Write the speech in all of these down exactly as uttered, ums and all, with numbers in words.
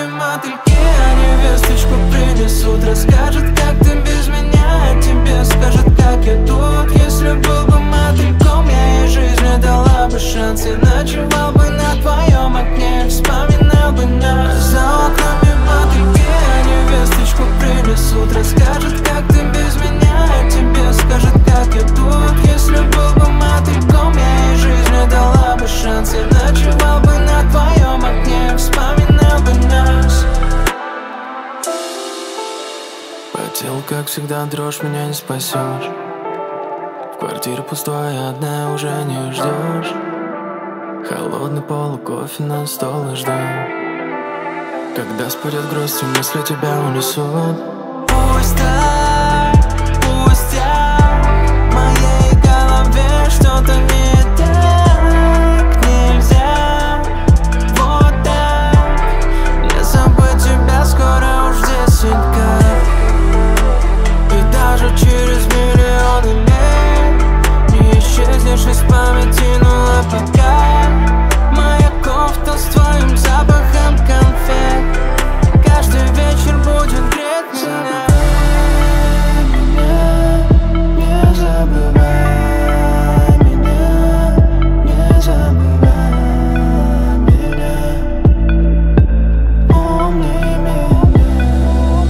мотыльки, они весточку принесут. Расскажет, как ты без меня, а тебе скажет, как я тут. Если был бы мотыльком, я ей жизни дала бы шанс. И ночевал бы на твоем окне, вспоминал бы нас. За окнами мотыльки, они весточку принесут. Расскажет, как ты без меня, а тебе скажет, как я тут. Если был бы мотыльком, я ей жизни дала бы шанс. И ночевал бы на твоем окне, вспоминал бы нас. По телу, как всегда, дрожь, меня не спасешь. Квартира пустая, одна уже не ждешь. Холодный пол, кофе на стол и жду. Когда спадет грусть, и мысли тебя унесут. Пусть так, пусть так, в моей голове что-то не так. Нельзя вот так. Я забыть тебя скоро уж десять как. И даже через миллионы лет не исчезнешь из памяти, ну а пока моя кофта с твоим запахом конфет каждый вечер будет греть меня. Не забывай меня, не забывай меня, помни меня.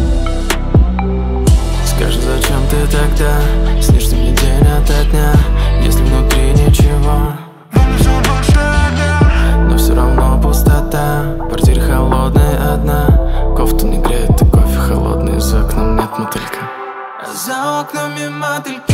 Скажи, зачем ты тогда снишься мне день ото дня, если внутри ничего, но все равно пустота. Квартира холодная одна, кофта не греет, и кофе холодный, за окном нет мотылька. За окнами мотылька.